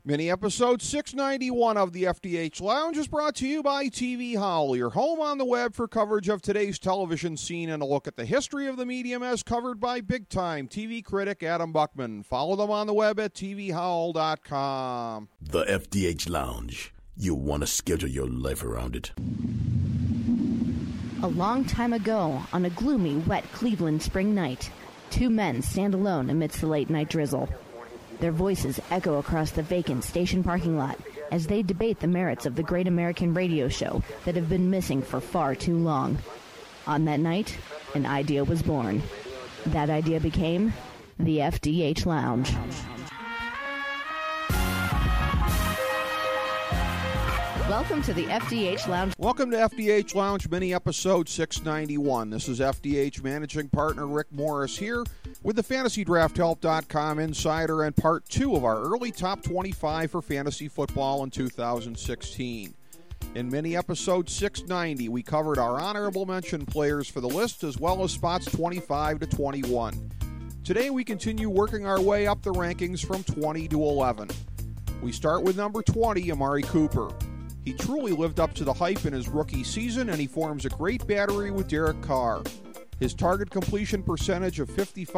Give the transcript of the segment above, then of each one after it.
Mini episode 691 of the FDH Lounge is brought to you by TV Howl, your home on the web for coverage of today's television scene and a look at the history of the medium as covered by big-time TV critic Adam Buckman. Follow them on the web at tvhowl.com. The FDH Lounge. You'll want to schedule your life around it. A long time ago, on a gloomy, wet Cleveland spring night, two men stand alone amidst the late-night drizzle. Their voices echo across the vacant station parking lot as they debate the merits of the great American radio show that have been missing for far too long. On that night, an idea was born. That idea became the FDH Lounge. Welcome to the FDH Lounge. Welcome to FDH Lounge mini episode 691. This is FDH managing partner Rick Morris here with the FantasyDraftHelp.com Insider and part 2 of our early top 25 for fantasy football in 2016. In mini episode 690, we covered our honorable mention players for the list as well as spots 25 to 21. Today we continue working our way up the rankings from 20 to 11. We start with number 20, Amari Cooper. He truly lived up to the hype in his rookie season, and he forms a great battery with Derek Carr. His target completion percentage of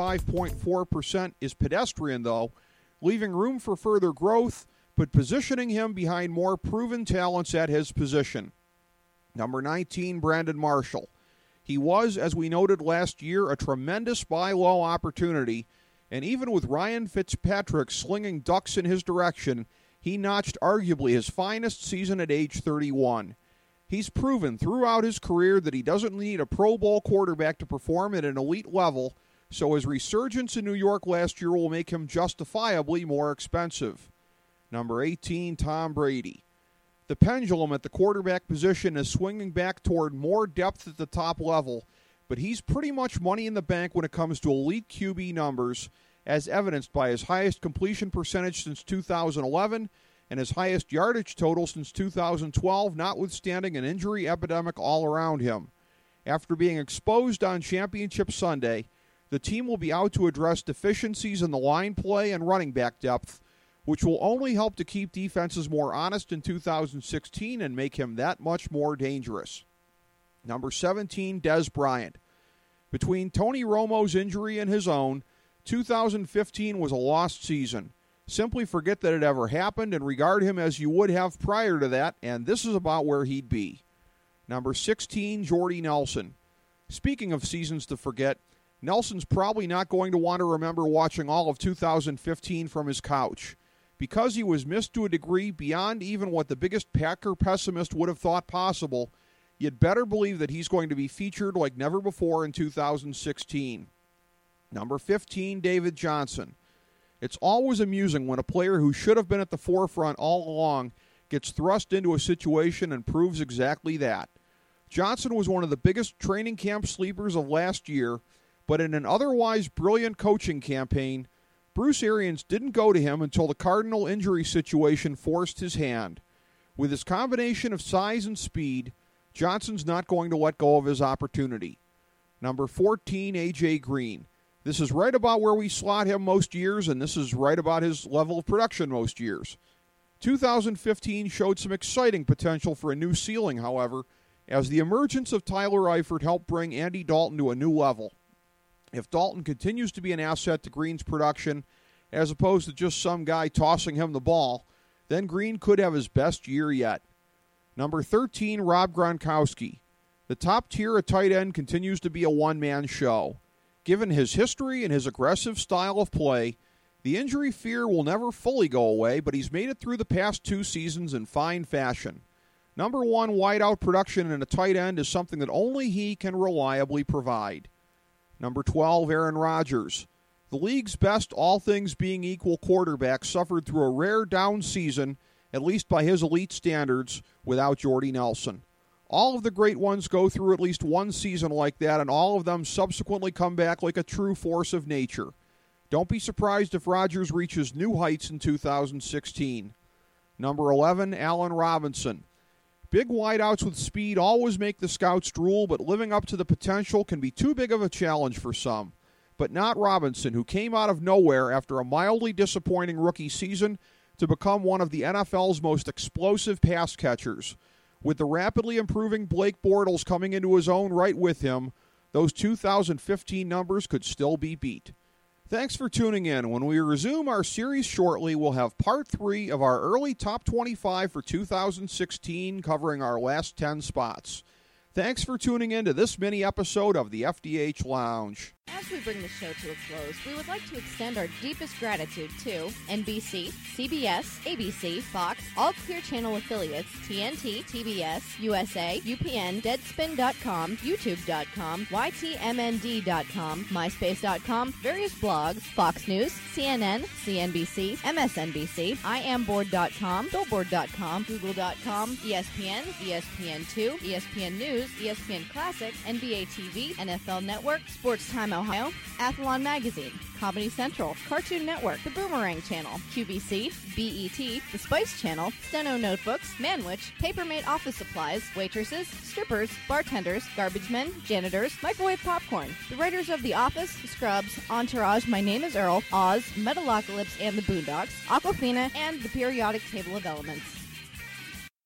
55.4% is pedestrian, though, leaving room for further growth, but positioning him behind more proven talents at his position. Number 19, Brandon Marshall. He was, as we noted last year, a tremendous buy low opportunity, and even with Ryan Fitzpatrick slinging ducks in his direction, he notched arguably his finest season at age 31. He's proven throughout his career that he doesn't need a Pro Bowl quarterback to perform at an elite level, so his resurgence in New York last year will make him justifiably more expensive. Number 18, Tom Brady. The pendulum at the quarterback position is swinging back toward more depth at the top level, but he's pretty much money in the bank when it comes to elite QB numbers, as evidenced by his highest completion percentage since 2011 and his highest yardage total since 2012, notwithstanding an injury epidemic all around him. After being exposed on Championship Sunday, the team will be out to address deficiencies in the line play and running back depth, which will only help to keep defenses more honest in 2016 and make him that much more dangerous. Number 17, Dez Bryant. Between Tony Romo's injury and his own, 2015 was a lost season. Simply forget that it ever happened and regard him as you would have prior to that, and this is about where he'd be. Number 16, Jordy Nelson. Speaking of seasons to forget, Nelson's probably not going to want to remember watching all of 2015 from his couch. Because he was missed to a degree beyond even what the biggest Packer pessimist would have thought possible, you'd better believe that he's going to be featured like never before in 2016. Number 15, David Johnson. It's always amusing when a player who should have been at the forefront all along gets thrust into a situation and proves exactly that. Johnson was one of the biggest training camp sleepers of last year, but in an otherwise brilliant coaching campaign, Bruce Arians didn't go to him until the Cardinal injury situation forced his hand. With his combination of size and speed, Johnson's not going to let go of his opportunity. Number 14, A.J. Green. This is right about where we slot him most years, and this is right about his level of production most years. 2015 showed some exciting potential for a new ceiling, however, as the emergence of Tyler Eifert helped bring Andy Dalton to a new level. If Dalton continues to be an asset to Green's production, as opposed to just some guy tossing him the ball, then Green could have his best year yet. Number 13, Rob Gronkowski. The top tier at tight end continues to be a one-man show. Given his history and his aggressive style of play, the injury fear will never fully go away, but he's made it through the past 2 seasons in fine fashion. Number 1 wideout production in a tight end is something that only he can reliably provide. Number 12, Aaron Rodgers. The league's best all things being equal quarterback suffered through a rare down season, at least by his elite standards, without Jordy Nelson. All of the great ones go through at least one season like that, and all of them subsequently come back like a true force of nature. Don't be surprised if Rodgers reaches new heights in 2016. Number 11, Allen Robinson. Big wideouts with speed always make the scouts drool, but living up to the potential can be too big of a challenge for some. But not Robinson, who came out of nowhere after a mildly disappointing rookie season to become one of the NFL's most explosive pass catchers. With the rapidly improving Blake Bortles coming into his own right with him, those 2015 numbers could still be beat. Thanks for tuning in. When we resume our series shortly, we'll have part 3 of our early top 25 for 2016, covering our last 10 spots. Thanks for tuning in to this mini episode of the FDH Lounge. As we bring the show to a close, we would like to extend our deepest gratitude to NBC, CBS, ABC, Fox, all Clear Channel affiliates, TNT, TBS, USA, UPN, Deadspin.com, YouTube.com, YTMND.com, MySpace.com, various blogs, Fox News, CNN, CNBC, MSNBC, IamBoard.com, Billboard.com, Google.com, ESPN, ESPN2, ESPN News, ESPN Classic, NBA TV, NFL Network, Sports Time Ohio, Athlon Magazine, Comedy Central, Cartoon Network, The Boomerang Channel, QVC, BET, The Spice Channel, Steno Notebooks, Manwich, Papermate Office Supplies, waitresses, strippers, bartenders, garbage men, janitors, microwave popcorn, the writers of The Office, Scrubs, Entourage, My Name is Earl, Oz, Metalocalypse and the Boondocks, Aquafina, and the periodic table of elements.